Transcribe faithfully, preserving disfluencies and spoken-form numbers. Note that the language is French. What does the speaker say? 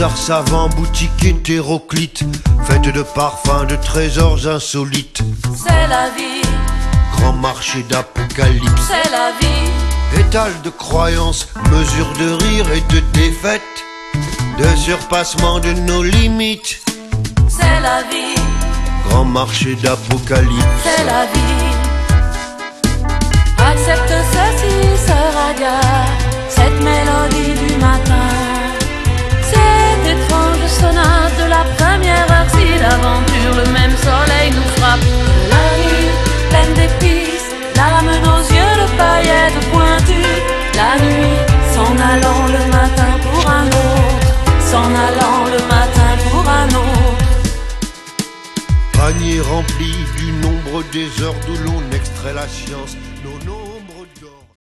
bazar savant, boutique hétéroclite, faite de parfums, de trésors insolites. C'est la vie, Grand marché d'apocalypse, c'est la vie, étal de croyances, mesure de rire et de défaite, de surpassement de nos limites. c'est la vie, Grand marché d'apocalypse, c'est la vie. Accepte ceci, sœur Adia, cette mélodie du matin, cette étrange sonate de la première heure. Si l'aventure, le même soleil nous frappe, la nuit pleine d'épices, l'âme nos yeux de paillettes pointues, la nuit s'en allant le matin pour un autre, s'en allant le matin pour un autre. panier rempli du nombre des heures d'où l'on extrait la science, nos nombres d'or.